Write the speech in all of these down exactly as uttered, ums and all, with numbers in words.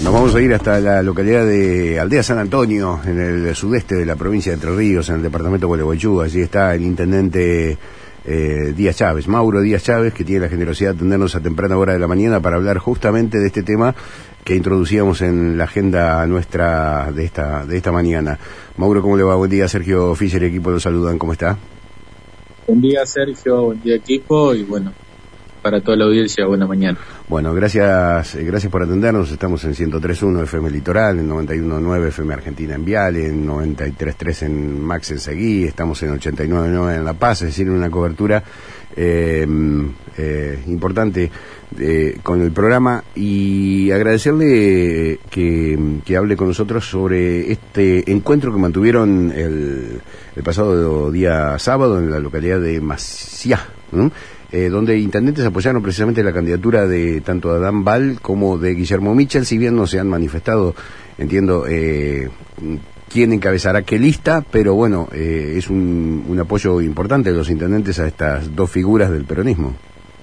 Nos vamos a ir hasta la localidad de Aldea San Antonio, en el sudeste de la provincia de Entre Ríos, en el departamento de Gualeguaychú. Allí está el intendente eh, Díaz Chávez, Mauro Díaz Chávez, que tiene la generosidad de atendernos a temprana hora de la mañana para hablar justamente de este tema que introducíamos en la agenda nuestra de esta de esta mañana. Mauro, ¿cómo le va? Buen día. Sergio Fischer y equipo lo saludan. ¿Cómo está? Buen día, Sergio. Buen día, equipo. Y bueno, para toda la audiencia, buena mañana. Bueno, gracias eh, gracias por atendernos. Estamos en ciento tres punto uno F M Litoral, en noventa y uno punto nueve F M Argentina en Viale, en noventa y tres punto tres en Max en Seguí, estamos en ochenta y nueve punto nueve en La Paz, es decir, una cobertura eh, eh, importante eh, con el programa, y agradecerle que, que hable con nosotros sobre este encuentro que mantuvieron el, el pasado día sábado en la localidad de Maciá, ¿no? Eh, donde intendentes apoyaron precisamente la candidatura de tanto Adán Bal como de Guillermo Michel, si bien no se han manifestado, entiendo, eh, quién encabezará qué lista, pero bueno, eh, es un, un apoyo importante de los intendentes a estas dos figuras del peronismo.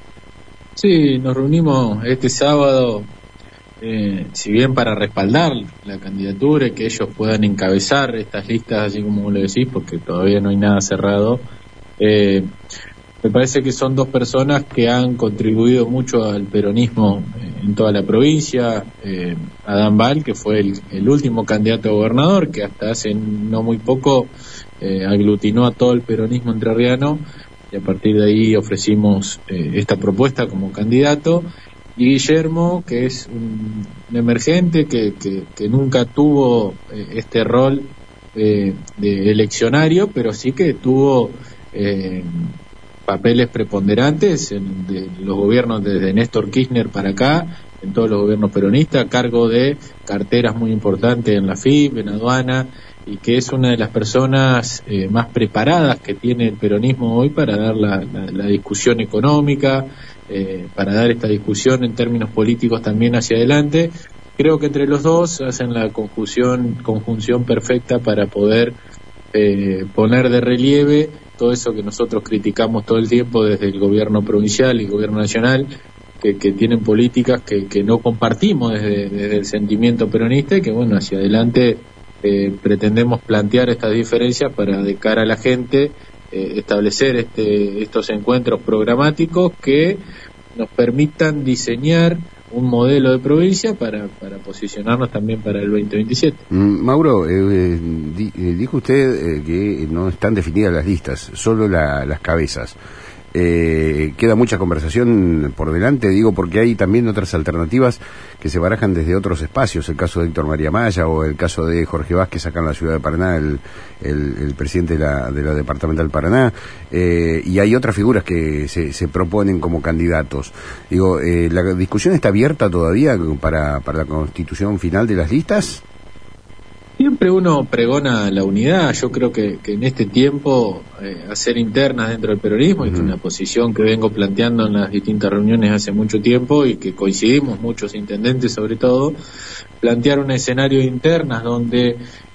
Sí, nos reunimos este sábado, eh, si bien para respaldar la candidatura y que ellos puedan encabezar estas listas, así como lo decís, porque todavía no hay nada cerrado. eh, Me parece que son dos personas que han contribuido mucho al peronismo en toda la provincia. Eh, Adán Bal, que fue el, el último candidato a gobernador, que hasta hace no muy poco eh, aglutinó a todo el peronismo entrerriano, y a partir de ahí ofrecimos eh, esta propuesta como candidato. Y Guillermo, que es un, un emergente que, que, que nunca tuvo eh, este rol eh, de eleccionario, pero sí que tuvo Eh, papeles preponderantes en de los gobiernos desde Néstor Kirchner para acá, en todos los gobiernos peronistas, a cargo de carteras muy importantes en la F I P, en aduana, y que es una de las personas eh, más preparadas que tiene el peronismo hoy para dar la, la, la discusión económica, eh, para dar esta discusión en términos políticos también hacia adelante. Creo que entre los dos hacen la conjunción, conjunción perfecta para poder eh, poner de relieve todo eso que nosotros criticamos todo el tiempo desde el gobierno provincial y el gobierno nacional, que, que tienen políticas que, que no compartimos desde, desde el sentimiento peronista, y que bueno, hacia adelante eh, pretendemos plantear estas diferencias para, de cara a la gente, eh, establecer este, estos encuentros programáticos que nos permitan diseñar un modelo de provincia para, para posicionarnos también para el veinte veintisiete. Mm, Mauro, eh, di, eh, dijo usted eh, que no están definidas las listas, solo la, las cabezas. Eh, queda mucha conversación por delante, digo, porque hay también otras alternativas que se barajan desde otros espacios, el caso de Héctor María Maya o el caso de Jorge Vázquez acá en la ciudad de Paraná, el, el, el presidente de la, de la departamental Paraná, eh, y hay otras figuras que se, se proponen como candidatos. Digo, eh, ¿la discusión está abierta todavía para, para la constitución final de las listas? Siempre uno pregona la unidad. Yo creo que, que en este tiempo eh, hacer internas dentro del peronismo, uh-huh. y que es una posición que vengo planteando en las distintas reuniones hace mucho tiempo y que coincidimos muchos intendentes sobre todo, plantear un escenario de internas donde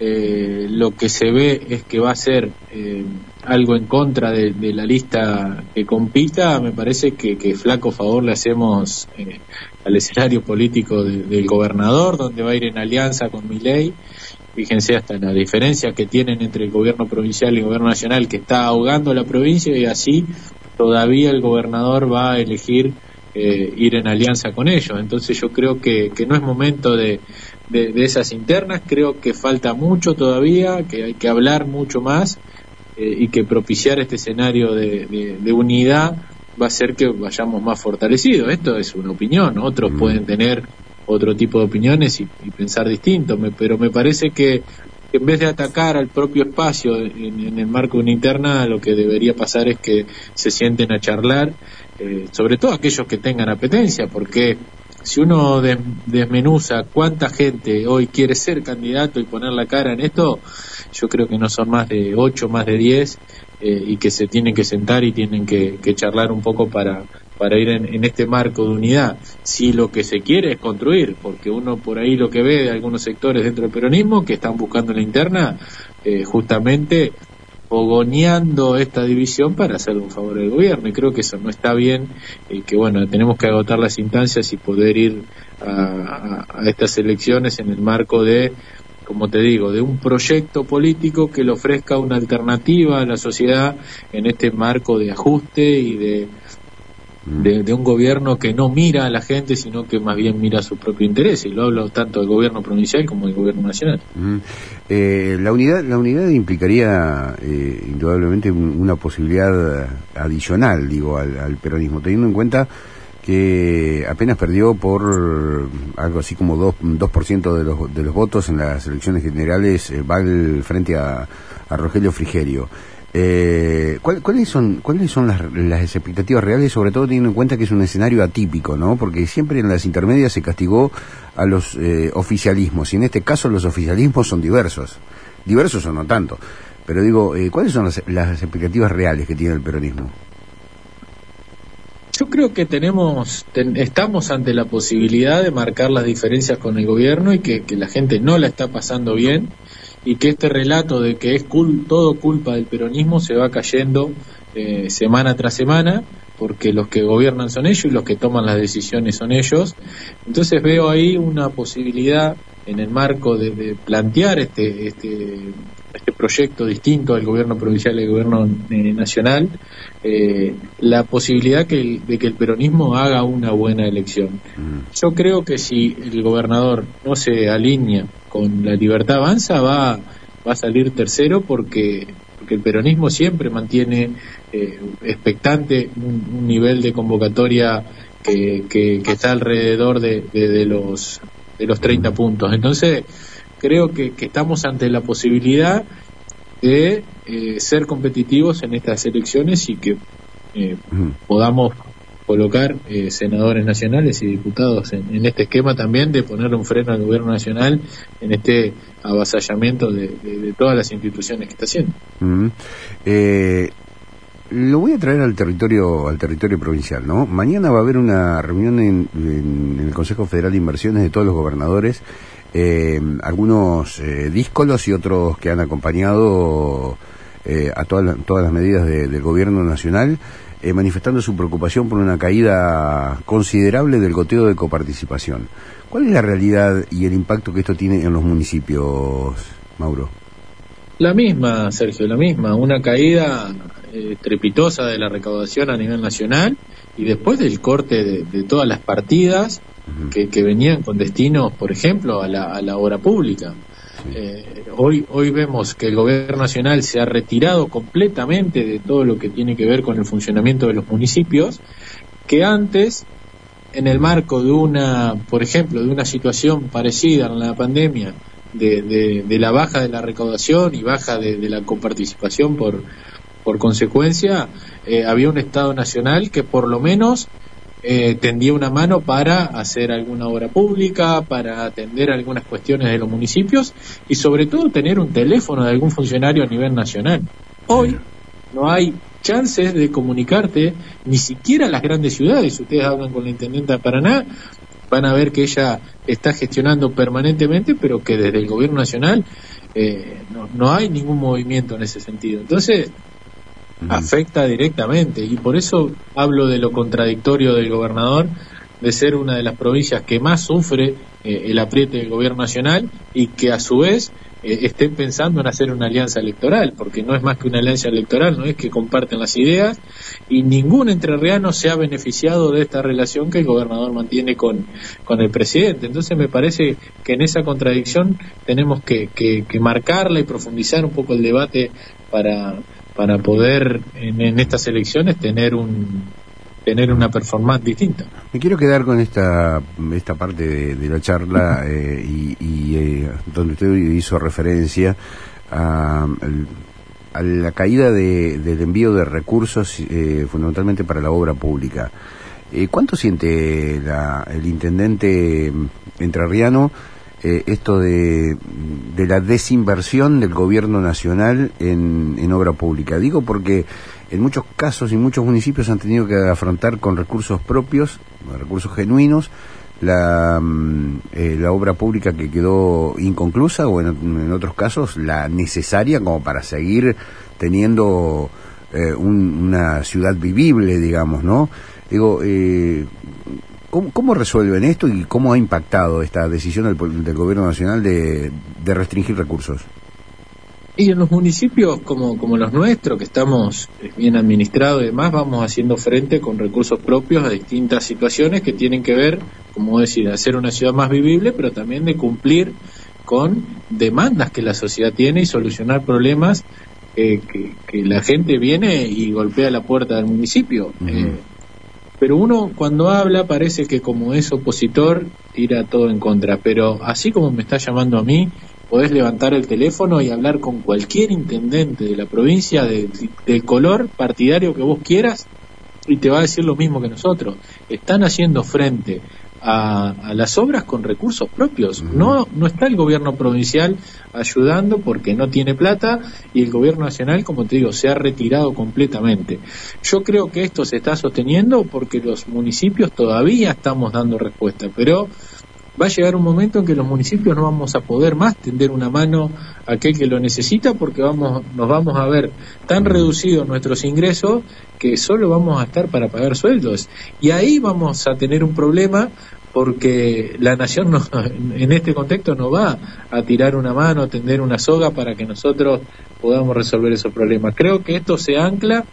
eh, lo que se ve es que va a ser eh, algo en contra de, de la lista que compita. Me parece que, que flaco favor le hacemos eh, al escenario político de, del gobernador, donde va a ir en alianza con Milei. Fíjense hasta la diferencia que tienen entre el gobierno provincial y el gobierno nacional, que está ahogando la provincia, y así todavía el gobernador va a elegir eh, ir en alianza con ellos. Entonces yo creo que, que no es momento de, de, de esas internas. Creo que falta mucho todavía, que hay que hablar mucho más, eh, y que propiciar este escenario de, de, de unidad va a hacer que vayamos más fortalecidos. Esto es una opinión, otros mm. pueden tener otro tipo de opiniones y, y pensar distinto, me, pero me parece que, que en vez de atacar al propio espacio en, en el marco de una interna, lo que debería pasar es que se sienten a charlar, eh, sobre todo aquellos que tengan apetencia, porque si uno des, desmenuza cuánta gente hoy quiere ser candidato y poner la cara en esto, yo creo que no son más de ocho, más de diez, eh, y que se tienen que sentar y tienen que, que charlar un poco para para ir en, en este marco de unidad, si lo que se quiere es construir, porque uno por ahí lo que ve de algunos sectores dentro del peronismo que están buscando en la interna eh, justamente fogoneando esta división para hacerle un favor al gobierno, y creo que eso no está bien, y que bueno, tenemos que agotar las instancias y poder ir a, a estas elecciones en el marco de, como te digo, de un proyecto político que le ofrezca una alternativa a la sociedad en este marco de ajuste y de, de, de un gobierno que no mira a la gente, sino que más bien mira a su propio interés, y lo hablo tanto del gobierno provincial como del gobierno nacional. Mm. Eh, la unidad la unidad implicaría eh, indudablemente un, una posibilidad adicional, digo, al, al peronismo, teniendo en cuenta que apenas perdió por algo así como dos por ciento de los de los votos en las elecciones generales, eh, va el, frente a, a Rogelio Frigerio. Eh, ¿cuál, ¿Cuáles son cuáles son las, las expectativas reales, sobre todo teniendo en cuenta que es un escenario atípico, ¿no? Porque siempre en las intermedias se castigó a los eh, oficialismos, y en este caso los oficialismos son diversos, diversos o no tanto. Pero digo, eh, ¿cuáles son las, las expectativas reales que tiene el peronismo? Yo creo que tenemos, ten, estamos ante la posibilidad de marcar las diferencias con el gobierno y que, que la gente no la está pasando bien, y que este relato de que es cul, todo culpa del peronismo se va cayendo eh, semana tras semana, porque los que gobiernan son ellos y los que toman las decisiones son ellos. Entonces veo ahí una posibilidad en el marco de, de plantear este, este, este proyecto distinto al gobierno provincial y al gobierno eh, nacional, eh, la posibilidad que el, de que el peronismo haga una buena elección. Mm. Yo creo que si el gobernador no se alinea con la Libertad Avanza, va, va a salir tercero, porque, porque el peronismo siempre mantiene eh, expectante un, un nivel de convocatoria que, que, que está alrededor de, de, de los de los treinta puntos. Entonces creo que, que estamos ante la posibilidad de eh, ser competitivos en estas elecciones y que eh, uh-huh. podamos colocar eh, senadores nacionales y diputados en, en este esquema también de ponerle un freno al gobierno nacional en este avasallamiento de, de, de todas las instituciones que está haciendo. Uh-huh. Eh, lo voy a traer al territorio al territorio provincial, ¿no? Mañana va a haber una reunión en, en, en el Consejo Federal de Inversiones de todos los gobernadores, eh, algunos eh, díscolos y otros que han acompañado eh, a todas las, todas las medidas de, del gobierno nacional, eh, manifestando su preocupación por una caída considerable del goteo de coparticipación. ¿Cuál es la realidad y el impacto que esto tiene en los municipios, Mauro? La misma, Sergio, la misma, una caída eh, estrepitosa de la recaudación a nivel nacional, y después del corte de, de todas las partidas uh-huh. que, que venían con destinos, por ejemplo, a la, a la obra pública. Sí. Eh, hoy, hoy vemos que el gobierno nacional se ha retirado completamente de todo lo que tiene que ver con el funcionamiento de los municipios, que antes, en el marco de una, por ejemplo, de una situación parecida en la pandemia, De, de, de la baja de la recaudación y baja de, de la coparticipación por, por consecuencia, eh, había un Estado nacional que por lo menos eh, tendía una mano para hacer alguna obra pública, para atender algunas cuestiones de los municipios y sobre todo tener un teléfono de algún funcionario a nivel nacional. Hoy no hay chances de comunicarte, ni siquiera las grandes ciudades. Si ustedes hablan con la intendenta de Paraná, van a ver que ella está gestionando permanentemente, pero que desde el gobierno nacional eh, no, no hay ningún movimiento en ese sentido. Entonces, uh-huh. afecta directamente, y por eso hablo de lo contradictorio del gobernador, de ser una de las provincias que más sufre eh, el apriete del gobierno nacional, y que a su vez eh, estén pensando en hacer una alianza electoral, porque no es más que una alianza electoral, no es que comparten las ideas, y ningún entrerriano se ha beneficiado de esta relación que el gobernador mantiene con, con el presidente. Entonces me parece que en esa contradicción tenemos que, que, que marcarla y profundizar un poco el debate para, para poder en, en estas elecciones tener un tener una performance distinta. Me quiero quedar con esta esta parte de, de la charla eh, y, y eh, donde usted hizo referencia a, a la caída de, del envío de recursos eh, fundamentalmente para la obra pública. Eh, ¿Cuánto siente la, el intendente entrerriano eh, esto de, de la desinversión del gobierno nacional en, en obra pública? Digo porque en muchos casos y muchos municipios han tenido que afrontar con recursos propios, recursos genuinos, la, eh, la obra pública que quedó inconclusa, o en, en otros casos la necesaria como para seguir teniendo eh, un, una ciudad vivible, digamos, ¿no? Digo, eh, ¿Cómo, ¿Cómo resuelven esto y cómo ha impactado esta decisión del, del Gobierno Nacional de, de restringir recursos? Y en los municipios como, como los nuestros, que estamos bien administrados y demás, vamos haciendo frente con recursos propios a distintas situaciones que tienen que ver, como decir, hacer una ciudad más vivible, pero también de cumplir con demandas que la sociedad tiene y solucionar problemas eh, que, que la gente viene y golpea la puerta del municipio. Uh-huh. Eh, pero uno cuando habla parece que como es opositor tira todo en contra, pero así como me está llamando a mí, podés levantar el teléfono y hablar con cualquier intendente de la provincia de, de, del color partidario que vos quieras y te va a decir lo mismo que nosotros. Están haciendo frente a, a las obras con recursos propios. Uh-huh. No, no está el gobierno provincial ayudando porque no tiene plata y el gobierno nacional, como te digo, se ha retirado completamente. Yo creo que esto se está sosteniendo porque los municipios todavía estamos dando respuesta, pero va a llegar un momento en que los municipios no vamos a poder más tender una mano a aquel que lo necesita porque vamos, nos vamos a ver tan reducidos nuestros ingresos que solo vamos a estar para pagar sueldos. Y ahí vamos a tener un problema porque la nación no, en este contexto no va a tirar una mano, a tender una soga para que nosotros podamos resolver esos problemas. Creo que esto se ancla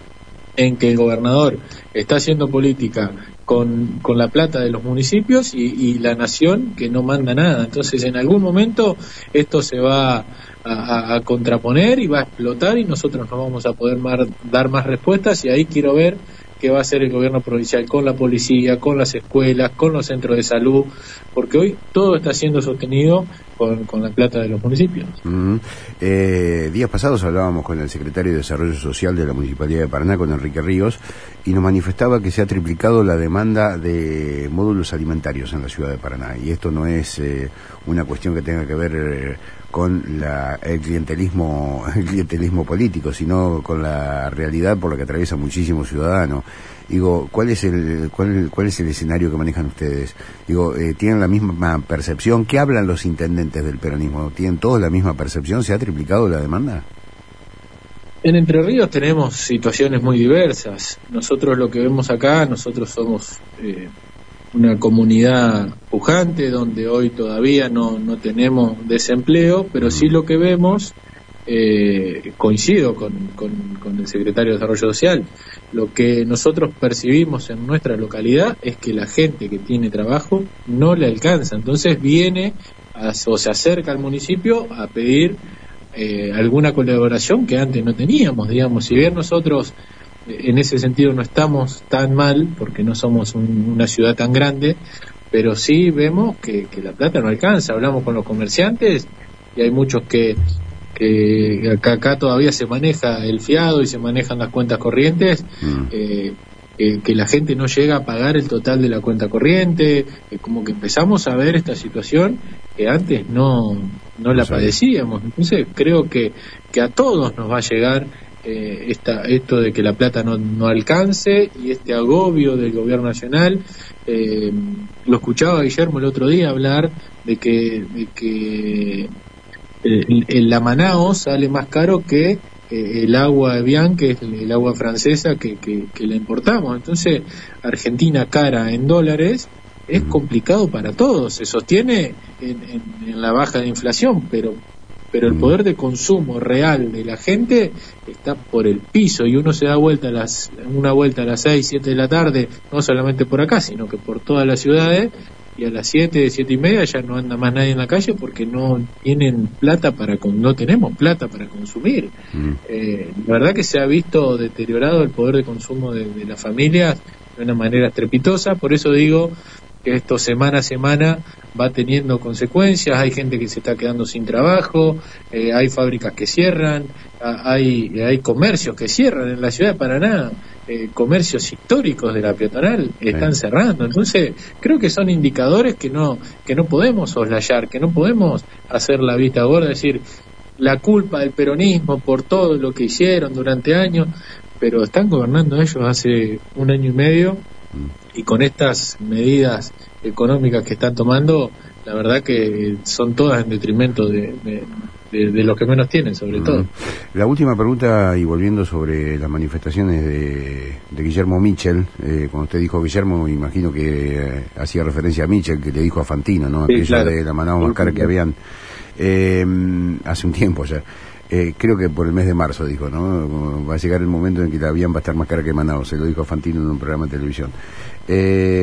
en que el gobernador está haciendo política con, con la plata de los municipios y, y la nación que no manda nada. Entonces en algún momento esto se va a, a, a contraponer y va a explotar y nosotros no vamos a poder mar, dar más respuestas y ahí quiero ver qué va a hacer el gobierno provincial con la policía, con las escuelas, con los centros de salud, porque hoy todo está siendo sostenido con, con la plata de los municipios. Uh-huh. Eh, días pasados hablábamos con el secretario de Desarrollo Social de la Municipalidad de Paraná, con Enrique Ríos, y nos manifestaba que se ha triplicado la demanda de módulos alimentarios en la ciudad de Paraná, y esto no es eh, una cuestión que tenga que ver eh, con la, el clientelismo el clientelismo político, sino con la realidad por la que atraviesa muchísimos ciudadanos. Digo, ¿cuál es el cuál, cuál es el escenario que manejan ustedes? Digo, eh, ¿tienen la misma percepción? ¿Qué hablan los intendentes del peronismo? ¿Tienen todos la misma percepción? ¿Se ha triplicado la demanda? En Entre Ríos tenemos situaciones muy diversas. Nosotros lo que vemos acá, nosotros somos eh, una comunidad pujante donde hoy todavía no, no tenemos desempleo, pero sí lo que vemos, eh, coincido con, con, con el secretario de Desarrollo Social, lo que nosotros percibimos en nuestra localidad es que la gente que tiene trabajo no le alcanza, entonces viene a, o se acerca al municipio a pedir eh, alguna colaboración que antes no teníamos, digamos, si bien nosotros en ese sentido no estamos tan mal porque no somos un, una ciudad tan grande, pero sí vemos que, que la plata no alcanza. Hablamos con los comerciantes y hay muchos que, que acá, acá todavía se maneja el fiado y se manejan las cuentas corrientes, mm. eh, eh, que la gente no llega a pagar el total de la cuenta corriente, eh, como que empezamos a ver esta situación que antes no, no la padecíamos. Entonces creo que, que a todos nos va a llegar Eh, esta, esto de que la plata no, no alcance y este agobio del gobierno nacional. Eh, lo escuchaba Guillermo el otro día hablar de que, de que el, el la Manao sale más caro que eh, el agua Evian, que es el, el agua francesa que, que, que la importamos. Entonces Argentina cara en dólares es complicado para todos, se sostiene en, en, en la baja de inflación, pero pero el poder de consumo real de la gente está por el piso y uno se da vuelta a las, una vuelta a las seis, siete de la tarde, no solamente por acá, sino que por todas las ciudades, y a las siete, siete y media ya no anda más nadie en la calle porque no tienen plata para, no tenemos plata para consumir. Mm. Eh, la verdad que se ha visto deteriorado el poder de consumo de, de las familias de una manera estrepitosa, por eso digo que esto semana a semana va teniendo consecuencias, hay gente que se está quedando sin trabajo, eh, hay fábricas que cierran, hay, hay comercios que cierran en la ciudad de Paraná, eh, comercios históricos de la peatonal están sí. cerrando, entonces creo que son indicadores que no, que no podemos soslayar, que no podemos hacer la vista gorda, decir la culpa del peronismo por todo lo que hicieron durante años, pero están gobernando ellos hace un año y medio, y con estas medidas económicas que están tomando, la verdad que son todas en detrimento de, de, de, de los que menos tienen, sobre mm. todo. La última pregunta, y volviendo sobre las manifestaciones de, de Guillermo Michel, eh, cuando usted dijo Guillermo, imagino que eh, hacía referencia a Michel, que le dijo a Fantino, ¿no? Sí, Aquello claro. de la manada más cara que habían eh, hace un tiempo ya. Eh, creo que por el mes de marzo dijo, ¿no? Va a llegar el momento en que la Avian va a estar más cara que Manaus, se lo dijo Fantino en un programa de televisión. Eh,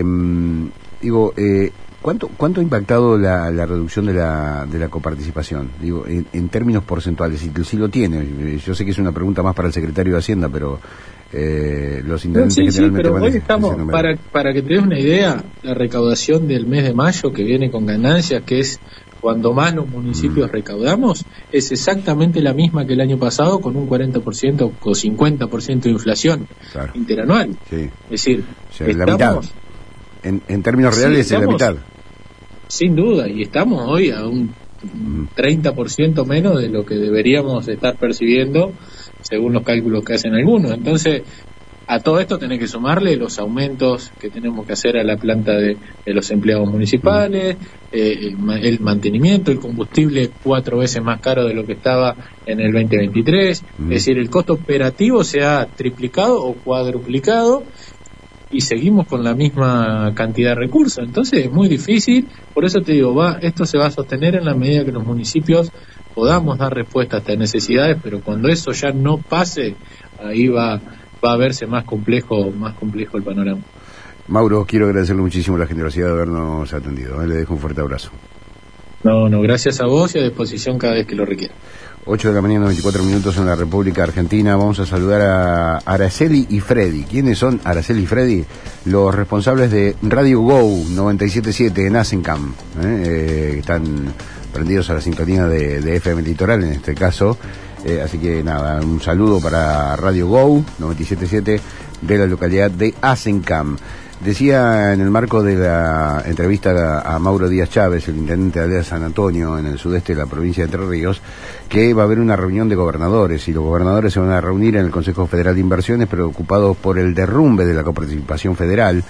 digo, eh, ¿cuánto cuánto ha impactado la, la reducción de la de la coparticipación? Digo, en, en términos porcentuales, si, si lo tiene. Yo sé que es una pregunta más para el secretario de Hacienda, pero eh, los intendentes no, sí, generalmente... Sí, pero hoy estamos, para, para que te des una idea, la recaudación del mes de mayo, que viene con ganancias, que es cuando más los municipios mm. recaudamos, es exactamente la misma que el año pasado, con un cuarenta por ciento o cincuenta por ciento de inflación claro. interanual. Sí. Es decir, o sea, estamos, la mitad. En, en términos reales sí, estamos, es la mitad. Sin duda, y estamos hoy a un mm. treinta por ciento menos de lo que deberíamos estar percibiendo, según los cálculos que hacen algunos. Entonces, a todo esto tenés que sumarle los aumentos que tenemos que hacer a la planta de, de los empleados municipales, eh, el mantenimiento, el combustible cuatro veces más caro de lo que estaba en el veinte veintitrés, mm. es decir, el costo operativo se ha triplicado o cuadruplicado y seguimos con la misma cantidad de recursos. Entonces es muy difícil, por eso te digo, va, esto se va a sostener en la medida que los municipios podamos dar respuesta a estas necesidades, pero cuando eso ya no pase, ahí va va a verse más complejo, más complejo el panorama. Mauro, quiero agradecerle muchísimo la generosidad de habernos atendido. ¿eh? Le dejo un fuerte abrazo. No, no, gracias a vos y a disposición cada vez que lo requiera. ocho de la mañana, veinticuatro minutos en la República Argentina. Vamos a saludar a Araceli y Freddy. ¿Quiénes son Araceli y Freddy? Los responsables de Radio Go noventa y siete punto siete en Asencam. ¿eh? Eh, están prendidos a la sintonía de, de F M Litoral, en este caso. Eh, así que nada, un saludo para Radio Go noventa y siete punto siete de la localidad de Asencam. Decía en el marco de la entrevista a, a Mauro Díaz Chávez, el intendente de Aldea San Antonio, en el sudeste de la provincia de Entre Ríos, que va a haber una reunión de gobernadores, y los gobernadores se van a reunir en el Consejo Federal de Inversiones, preocupados por el derrumbe de la coparticipación federal.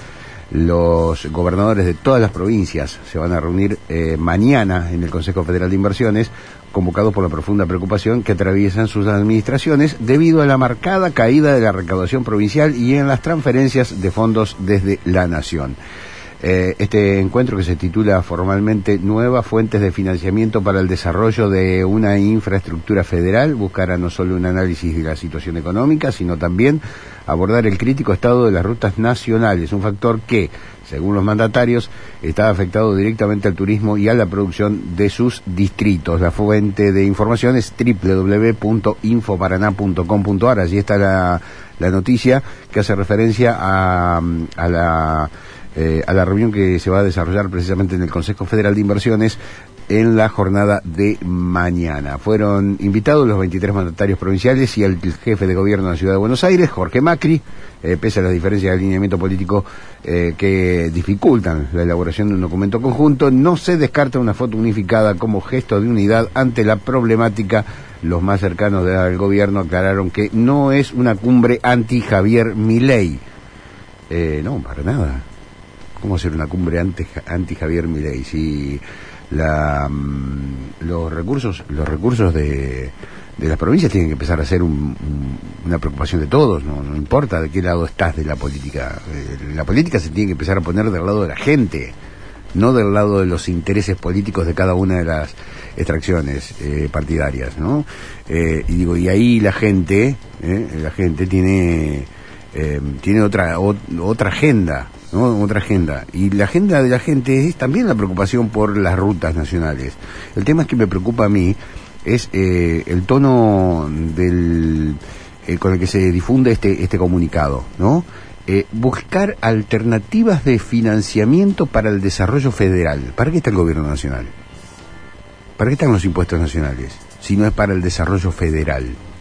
Los gobernadores de todas las provincias se van a reunir eh, mañana en el Consejo Federal de Inversiones, convocados por la profunda preocupación que atraviesan sus administraciones debido a la marcada caída de la recaudación provincial y en las transferencias de fondos desde la Nación. Eh, este encuentro, que se titula formalmente Nuevas Fuentes de Financiamiento para el Desarrollo de una Infraestructura Federal, buscará no solo un análisis de la situación económica, sino también abordar el crítico estado de las rutas nacionales, un factor que, según los mandatarios, está afectado directamente al turismo y a la producción de sus distritos. La fuente de información es doble u doble u doble u punto infoparaná punto com punto ar. Allí está la, la noticia que hace referencia a, a la... Eh, a la reunión que se va a desarrollar precisamente en el Consejo Federal de Inversiones en la jornada de mañana. Fueron invitados los veintitrés mandatarios provinciales y el jefe de gobierno de la Ciudad de Buenos Aires, Jorge Macri, eh, pese a las diferencias de alineamiento político eh, que dificultan la elaboración de un documento conjunto. No se descarta una foto unificada como gesto de unidad ante la problemática. Los más cercanos al gobierno aclararon que no es una cumbre anti-Javier Milei. Eh, no, para nada. ¿Cómo hacer una cumbre anti, anti Javier Milei? Si la, um, los recursos los recursos de, de las provincias tienen que empezar a ser un, un, una preocupación de todos, ¿no? No importa de qué lado estás de la política. Eh, la política se tiene que empezar a poner del lado de la gente, no del lado de los intereses políticos de cada una de las extracciones eh, partidarias, ¿no? Eh, y digo, y ahí la gente, eh, la gente tiene eh, tiene otra o, otra agenda. ¿no? Otra agenda. Y la agenda de la gente es también la preocupación por las rutas nacionales. El tema es que me preocupa a mí es eh, el tono del eh, con el que se difunde este este comunicado, ¿no? Eh, buscar alternativas de financiamiento para el desarrollo federal. ¿Para qué está el gobierno nacional? ¿Para qué están los impuestos nacionales? Si no es para el desarrollo federal.